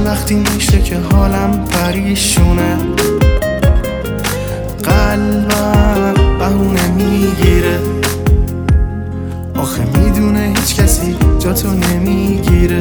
وقتی میشه که حالم پریشونه، قلبم بهونه میگیره. آخه میدونه هیچ کسی جاتو نمیگیره.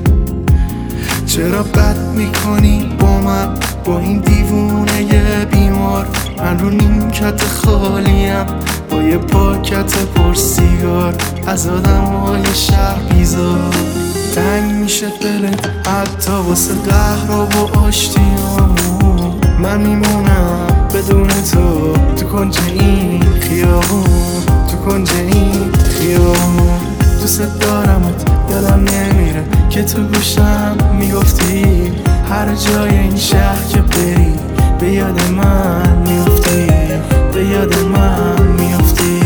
چرا بد میکنی با من، با این دیوونه بیمار؟ من رو نیمکت خالیم با یه پاکت پر سیگار، از آدمای شهر بیزار. تنگ میشه دلت حتی واسه قهر و آشتیامون. من میمونم بدون تو کنج این خیابون، تو کنج این خیابون. دوست دارمت یادم نمیره که تو گوشم میگفتی هر جای این شهر که بری به یاد من میفتی، به یاد من میفتی.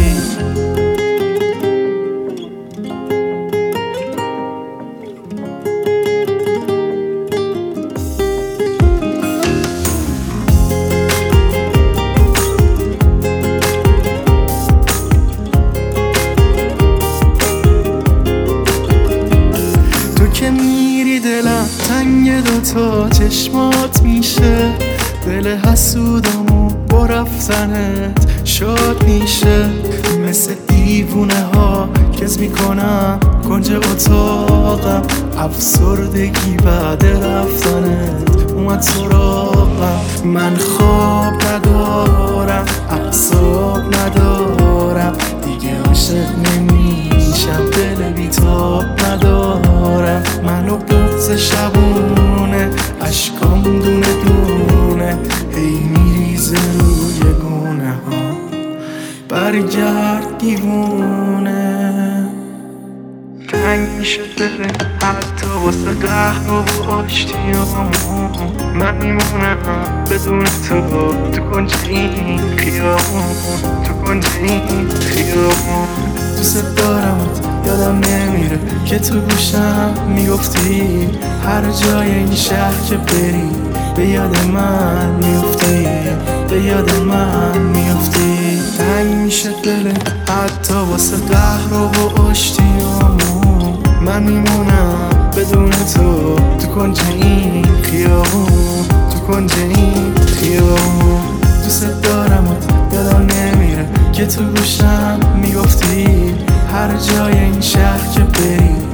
که میری دلم تنگ دوتا چشمات میشه، دل حسودمو با رفتنت شاد میشه. مثل دیوونه ها کز میکنم کنج اتاقم، افسردگی بعد رفتنت اومد سراغم. من خواب ندارم، اعصاب ندارم، دیگه عاشق نمیشم، دل بیتاب ندارم. منو بغض شبونه، اشکام دونه دونه هی میریزه روی گونه ها. برگرد دیوونه. تنگ میشه دل حتی واسه قهر و آشتیامون. من میمونم بدون تو کنج این خیابون، تو کنج این خیابون. دوست دارمت یادم نمیره که تو گوشم میگفتی هر جای این شهر که بری به یاد من میفتی، به یاد من میفتی. تنگ میشه دلت حتی واسه قهر و آشتیامون. من میمونم بدون تو کنج این خیابون، تو کنج این خیابون. دوست دارمت یادم نمیره که تو گوشم میگفتی هر جای این شهر که بری